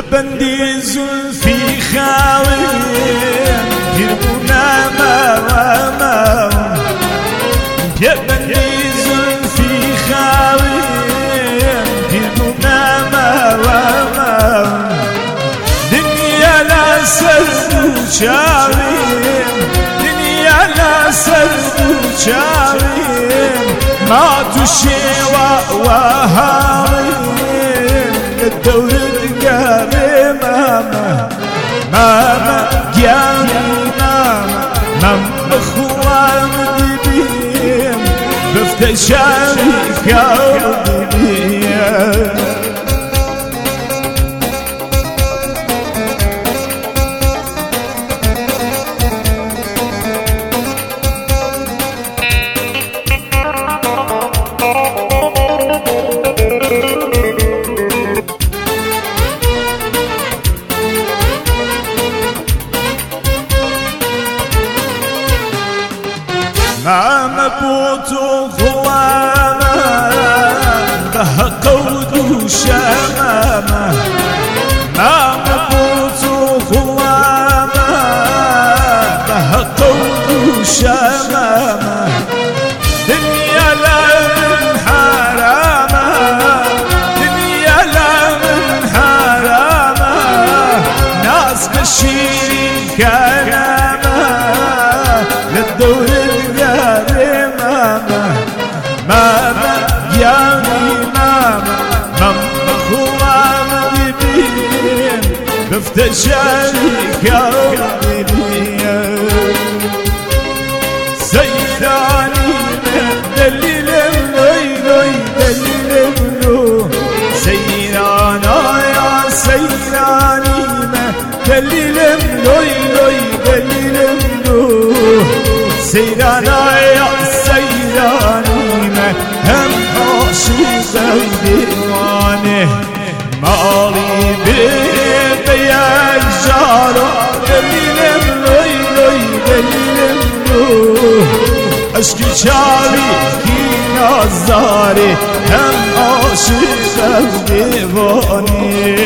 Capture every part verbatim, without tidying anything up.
بندی زلفی خاوین پیرمونا ماما یه بندی زلفی خاوین پیرمونا ماما دنیا لسر دوچاوین دنیا لسر دوچاوین ما تو شیوا وهاوین الدور القاري ماما ماما قيامي ماما ماما خوام دبيم بفتشاري كاو دبيم ماما بوتو خواما بها قود وشماما ماما بوتو خواما بها قود وشماما دنيا لا من حراما دنيا لا من حراما ناس بشيرين كلاما للدور ماما ياني ماما ماما خوام دبيم بفتشاري كاوي دبيم سيراني من دليل لوي لوي دليل لو سيرانا يا سيراني من دليل لوي لوي دليل لو سيرانا يا سيراني هم عاشق دیوانه مالی به یک جارو دلیلم لوی لوی دلیلم لو عشقی چاوی کی نازاره هم عاشق دیوانه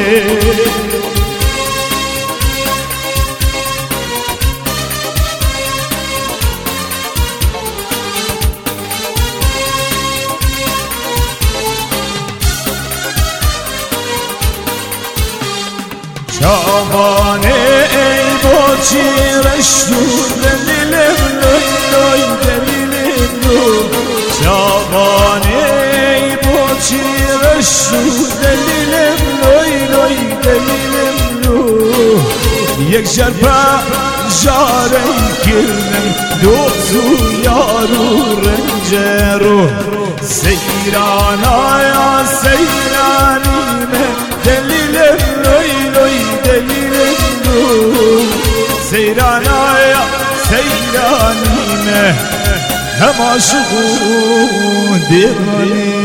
شابانه ای با چیرش دور دلیلم لوی لوی دلیلم لو شابانه ای با چیرش دور دلیلم لوی لوی دلیلم لو یک جربه جاری کردم دوزو یارو رنجرو سیرانا یا سیرانی من دلیلم لوی لوی دلیلم لو سیرانا یا سیرانی من هم عاشقون دیوانی